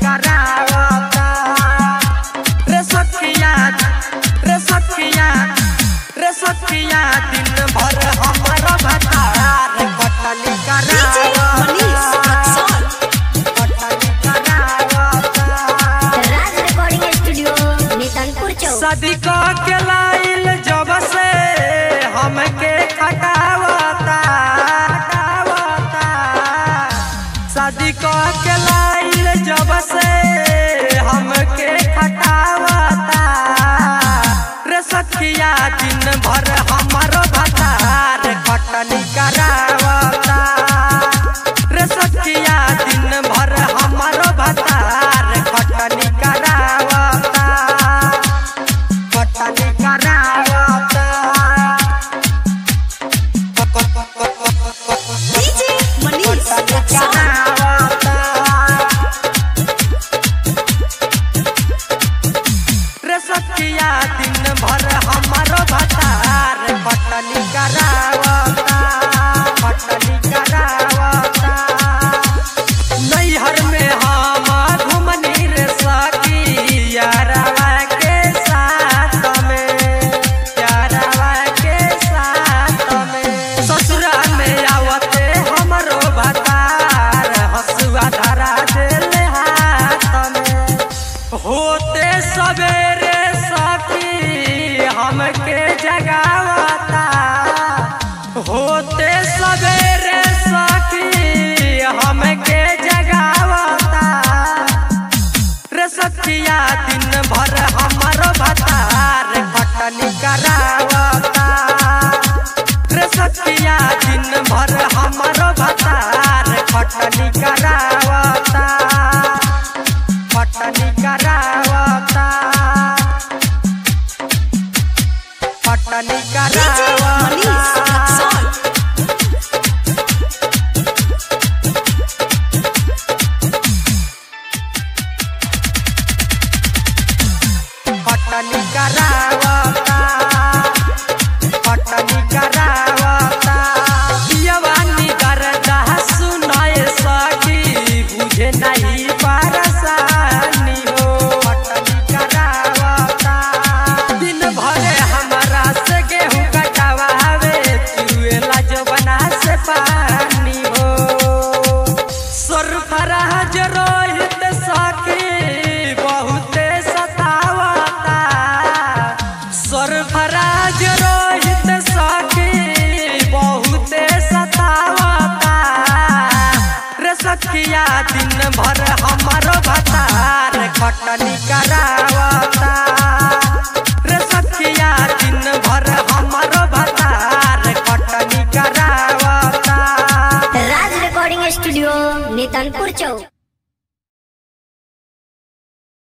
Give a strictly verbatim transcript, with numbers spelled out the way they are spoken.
करावता रे सखिया रे सखिया रे सखिया दिन भर हमारा भतार कटनी करावता कटनी करावता राज रिकॉर्डिंग स्टूडियो नीतनपुर चौक। शादी के लाइल जब से हमके खटावता खटावता शादी के लाइल जब से हमके खटावता रे सखिया दिन भर हमारो भतार कटनी करावता रे सखिया दिन भर हमारो भतार कटनी करावता कटनी करावता डीजे मनीष करावता रे सखिया दिन भर हमारो भतार कटनी करावता कटनी करावता नैहर में हम घुमनी रे सखी यारवा के साथ में यारवा के साथ में ससुरा में आवते हमरो भतार हसुआ धरा देले हाथ में होते सवेरे सखी हमके जगावता होते सवेरे सखी हमके जगावता रे सखिया दिन भर हमारो भतार कटनी करावता रे सखिया दिन भर हमारो भतार कटनी करावता कटनी करावता कटनी करावता कटनी करावता कटनी करावता यवानी करदा सुनाए सखी बुझे नहीं परेशानी हो कटनी करावता दिन भर हमारा से गेहूं कटवावे चुएला जवना से पानी हो सरफराज रोहित सखी बहुते सतावता सरफराज रोहित सखी बहुते सतावता रे सखिया दिन भर हमारो भतार कटनी करावता रे सखिया दिन भर हमारो भतार कटनी करावता राज रिकॉर्डिंग स्टूडियो नीतनपुर चौक।